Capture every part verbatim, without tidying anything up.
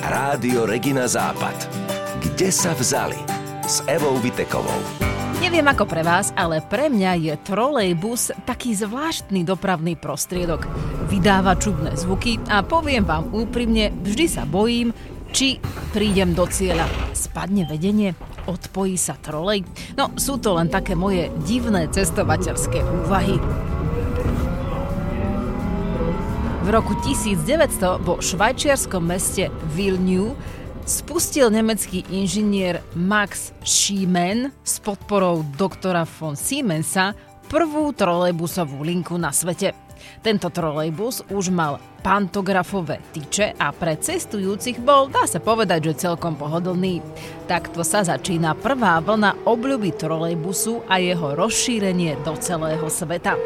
Rádio Regina Západ. Kde sa vzali? S Evou Vitekovou. Neviem ako pre vás, ale pre mňa je trolejbus taký zvláštny dopravný prostriedok. Vydáva čudné zvuky a poviem vám úprimne, vždy sa bojím, či prídem do cieľa. Spadne vedenie? Odpojí sa trolej? No, sú to len také moje divné cestovateľské úvahy. V roku tisícdeväťsto vo švajčiarskom meste Vilnius spustil nemecký inžinier Max Schimann s podporou doktora von Siemensa prvú trolejbusovú linku na svete. Tento trolejbus už mal pantografové tyče a pre cestujúcich bol, dá sa povedať, že celkom pohodlný. Takto sa začína prvá vlna obľuby trolejbusu a jeho rozšírenie do celého sveta.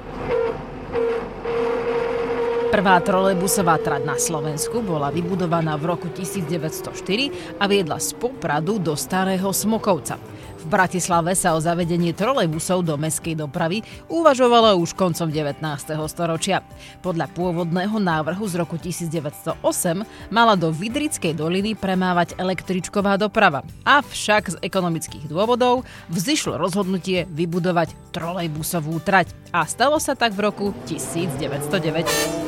Prvá trolejbusová trať na Slovensku bola vybudovaná v roku tisícdeväťstoštyri a viedla z Popradu do Starého Smokovca. V Bratislave sa o zavedení trolejbusov do mestskej dopravy uvažovalo už koncom devätnásteho storočia. Podľa pôvodného návrhu z roku tisícdeväťstoosem mala do Vydrickej doliny premávať električková doprava. Avšak z ekonomických dôvodov vzišlo rozhodnutie vybudovať trolejbusovú trať. A stalo sa tak v roku tisícdeväťstodeväť.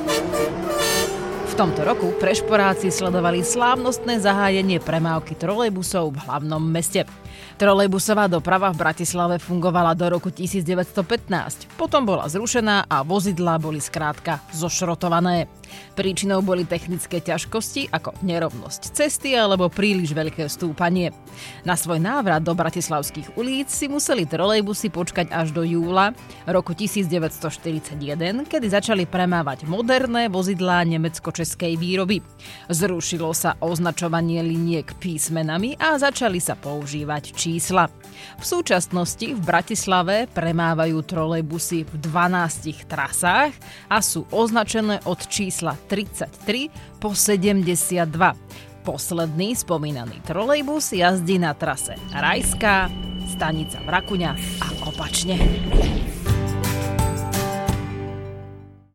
V tomto roku prešporáci sledovali slávnostné zahájenie premávky trolejbusov v hlavnom meste. Trolejbusová doprava v Bratislave fungovala do roku tisícdeväťstopätnásť, potom bola zrušená a vozidlá boli skrátka zošrotované. Príčinou boli technické ťažkosti ako nerovnosť cesty alebo príliš veľké stúpanie. Na svoj návrat do bratislavských ulic si museli trolejbusy počkať až do júla roku tisícdeväťstoštyridsaťjeden, kedy začali premávať moderné vozidlá nemecko-českej výroby. Zrušilo sa označovanie liniek písmenami a začali sa používať čísla. V súčasnosti v Bratislave premávajú trolejbusy v dvanástich trasách a sú označené od čísla tridsaťtri po sedemdesiatdva. Posledný spomínaný trolejbus jazdí na trase Rajská, stanica Vrakuňa a opačne.